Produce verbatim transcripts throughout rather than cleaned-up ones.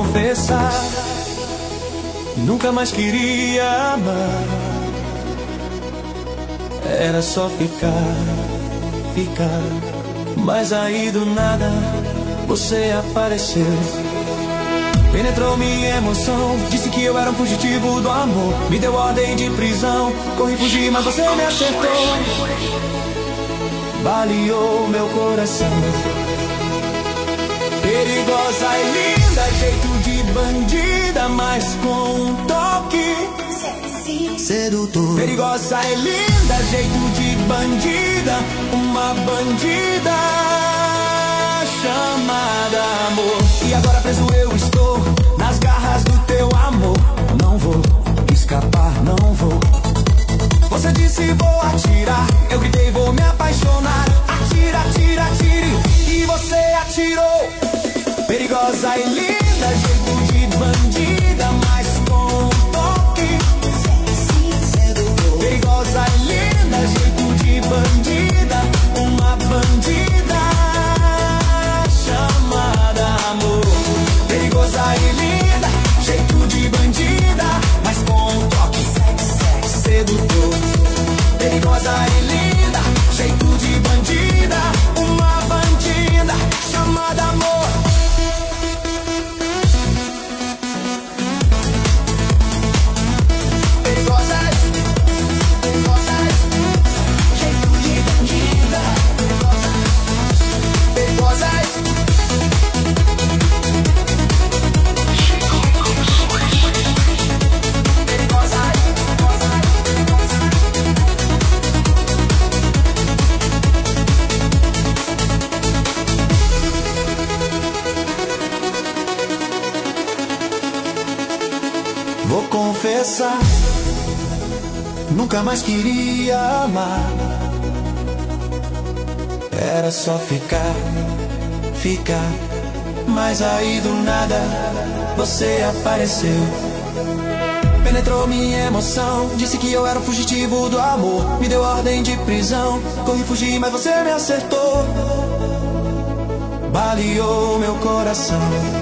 confessar, nunca mais queria amar. Era só ficar, ficar. Mas aí do nada você apareceu. Penetrou minha emoção, disse que eu era um fugitivo do amor. Me deu ordem de prisão, corri fugir, mas você me acertou. Baleou meu coração. Perigosa e linda, jeito de bandida, mas com um toque sedutor. Perigosa e linda, jeito de bandida, uma bandida chamada amor. E agora preso eu estou nas garras do teu amor. Não vou escapar, não vou. Você disse vou atirar, eu gritei vou me apaixonar. Atira, atira, atire, e você atirou. Perigosa e linda, jeito de bandida, mas com um toque sedutor. Perigosa e linda, jeito de bandida, uma bandida chamada amor. Perigosa e linda, jeito de bandida, mas com um toque sedutor. Perigosa e linda, jeito de bandida, uma bandida chamada amor. Vou confessar, nunca mais queria amar. Era só ficar, ficar. Mas aí do nada você apareceu. Penetrou minha emoção, disse que eu era um fugitivo do amor. Me deu ordem de prisão, corri fugir, mas você me acertou. Baleou meu coração.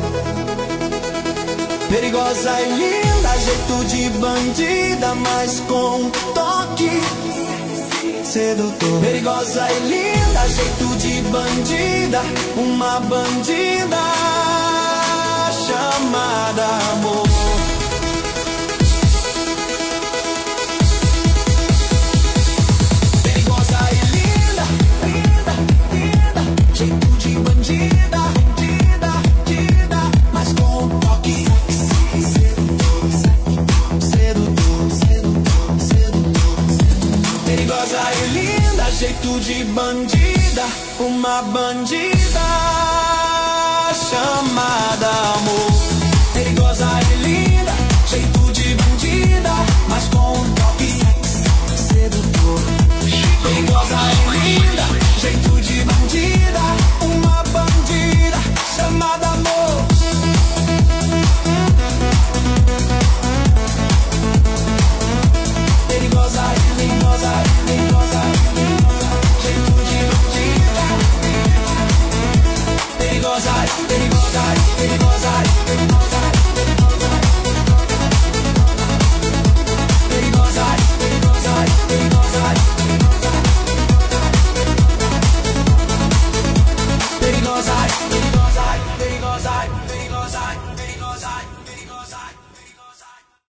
Perigosa e linda, jeito de bandida, mas com um toque sedutor. Perigosa e linda, jeito de bandida, uma bandida chamada amor. Perigosa e linda, linda, linda, jeito de bandida, bandida, bandida, mas com um toque jeito de bandida, uma bandida